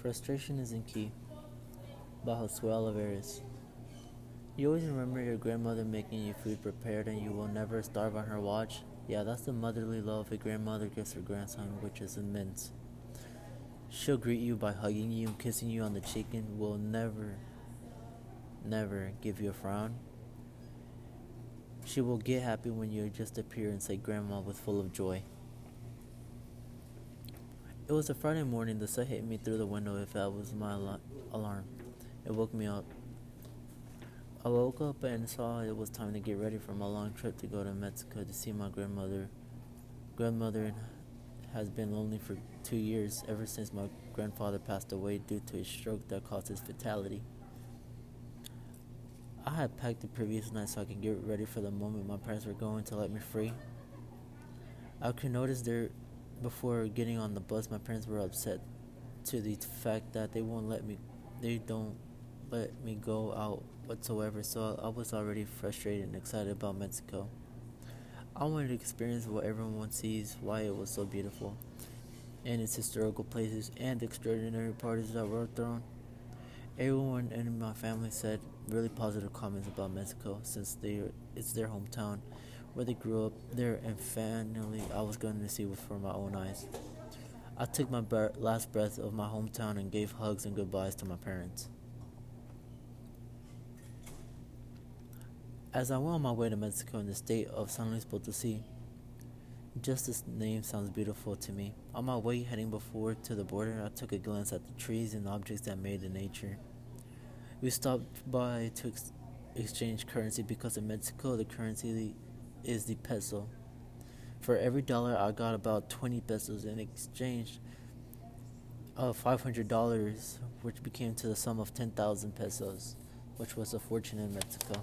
Frustration isn't key, by Josué Oliveras. You always remember your grandmother making you food prepared and you will never starve on her watch? Yeah, that's the motherly love a grandmother gives her grandson, which is immense. She'll greet you by hugging you and kissing you on the cheek and will never give you a frown. She will get happy when you just appear and say grandma with full of joy. It was a Friday morning. The sun hit me through the window if that was my alarm. It woke me up. I woke up and saw it was time to get ready for my long trip to go to Mexico to see my grandmother. Grandmother has been lonely for 2 years, ever since my grandfather passed away due to a stroke that caused his fatality. I had packed the previous night so I could get ready for the moment my parents were going to let me free. I could notice there before getting on the bus my parents were upset to the fact that they don't let me go out whatsoever, so I was already frustrated and excited about Mexico. I wanted to experience what everyone sees, why it was so beautiful, and its historical places and the extraordinary parties that were thrown. Everyone in my family said really positive comments about Mexico since it's their hometown, where they grew up there, and finally I was going to see it for my own eyes. I took my last breath of my hometown and gave hugs and goodbyes to my parents. As I went on my way to Mexico in the state of San Luis Potosí, just this name sounds beautiful to me. On my way heading before to the border, I took a glance at the trees and objects that made the nature. We stopped by to exchange currency because in Mexico the currency is the peso. For every dollar I got about 20 pesos in exchange of $500, which became to the sum of 10,000 pesos, which was a fortune in Mexico.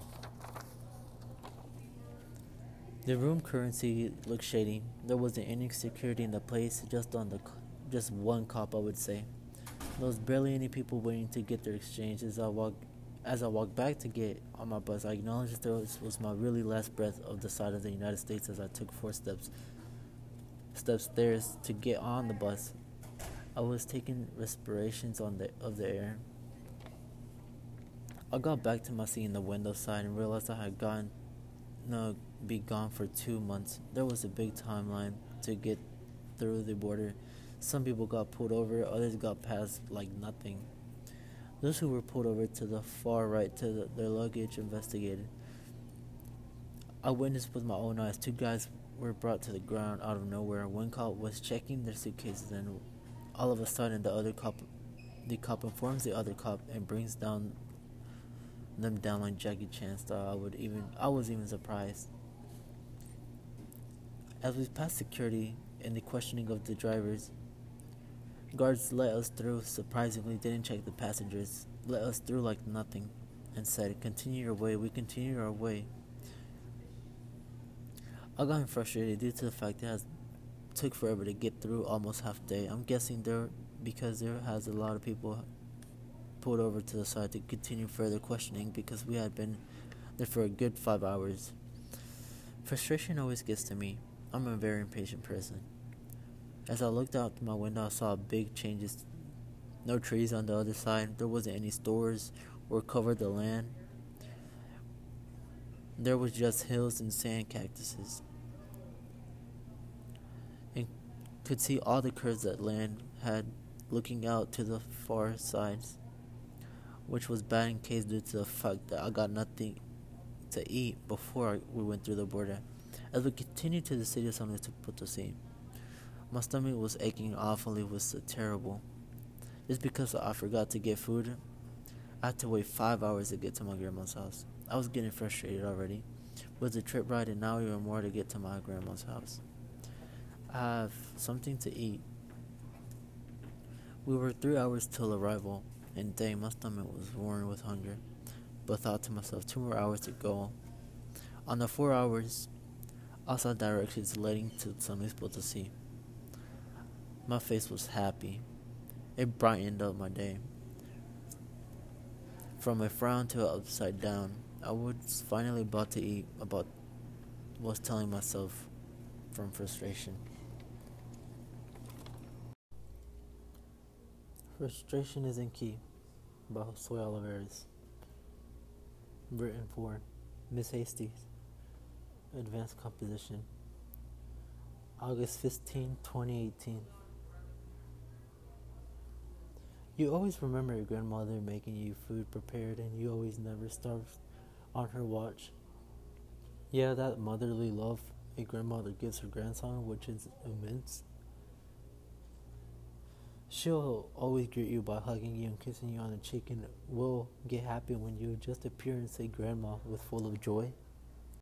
The room currency looked shady. There wasn't any security in the place, just one cop, I would say. There was barely any people waiting to get their exchange. As I walked back to get on my bus, I acknowledged this was my really last breath of the side of the United States as I took 4 steps stairs to get on the bus. I was taking respirations of the air. I got back to my seat in the window side and realized I had be gone for 2 months. There was a big timeline to get through the border. Some people got pulled over, others got passed like nothing. Those who were pulled over to the far right to their luggage investigated. I witnessed with my own eyes 2 guys were brought to the ground out of nowhere. One cop was checking their suitcases and all of a sudden the cop informs the other cop and brings them down like Jackie Chan style. I was even surprised. As we passed security and the questioning of the drivers, guards let us through. Surprisingly, didn't check the passengers, let us through like nothing, and said, "Continue your way." We continued our way. I got frustrated due to the fact that it took forever to get through, almost half a day. I'm guessing because there has a lot of people pulled over to the side to continue further questioning because we had been there for a good 5 hours. Frustration always gets to me. I'm a very impatient person. As I looked out my window, I saw big changes. No trees on the other side. There wasn't any stores or covered the land. There was just hills and sand cactuses. And could see all the curves that land had looking out to the far sides, which was bad in case due to the fact that I got nothing to eat before we went through the border. As we continued to the city of San Luis Potosí, my stomach was aching awfully. It was terrible. Just because I forgot to get food, I had to wait 5 hours to get to my grandma's house. I was getting frustrated already. With the trip ride and now even more to get to my grandma's house. I have something to eat. We were 3 hours till arrival, and dang, my stomach was roaring with hunger. But thought to myself, 2 more hours to go. On the 4 hours, I saw directions leading to San Luis Potosí. My face was happy. It brightened up my day. From a frown to an upside down, I was finally about to eat, was telling myself from frustration. Frustration Isn't Key by Josue Olivares. Written for Miss Hastie's. Advanced Composition. August 15, 2018. You always remember your grandmother making you food prepared, and you always never starved on her watch. Yeah, that motherly love a grandmother gives her grandson, which is immense. She'll always greet you by hugging you and kissing you on the cheek, and will get happy when you just appear and say grandma with full of joy.